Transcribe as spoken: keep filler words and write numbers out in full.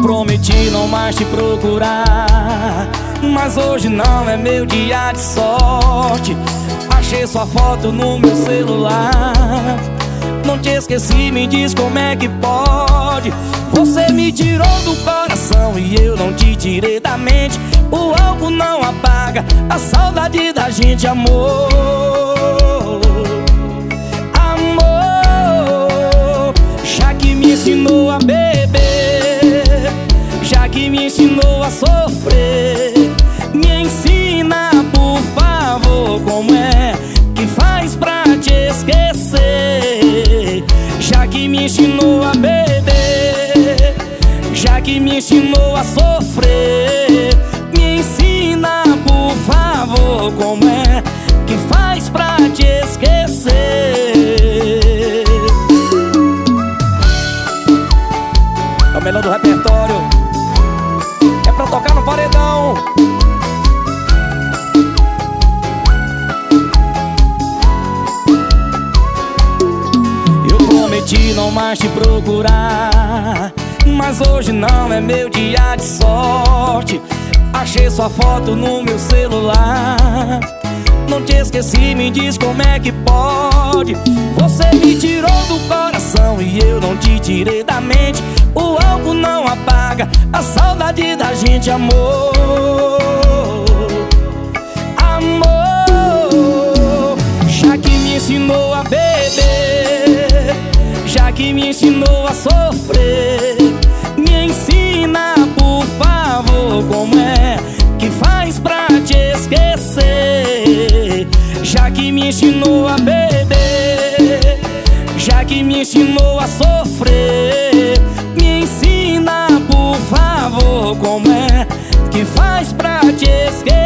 prometi não mais te procurar, mas hoje não é meu dia de sorte. Achei sua foto no meu celular. Não te esqueci, me diz como é que pode. Você me tirou do coração e eu não te tirei da mente. O álcool não apaga a saudade da gente, amor. Amor, já que me ensinou a beber, já que me ensinou a sofrer, me ensina, por favor, como é que faz pra te esquecer. Já que me ensinou a beber, já que me ensinou a sofrer, me ensina, por favor, como é que faz pra te esquecer. É o melhor do repertório, é pra tocar no paredão. Prometi não mais te procurar, mas hoje não é meu dia de sorte. Achei sua foto no meu celular. Não te esqueci, me diz como é que pode. Você me tirou do coração e eu não te tirei da mente. O álcool não apaga a saudade da gente, amor. Amor, já que me ensinou a beber, já que me ensinou a sofrer, me ensina, por favor, como é que faz pra te esquecer. Já que me ensinou a beber, já que me ensinou a sofrer, me ensina, por favor, como é que faz pra te esquecer.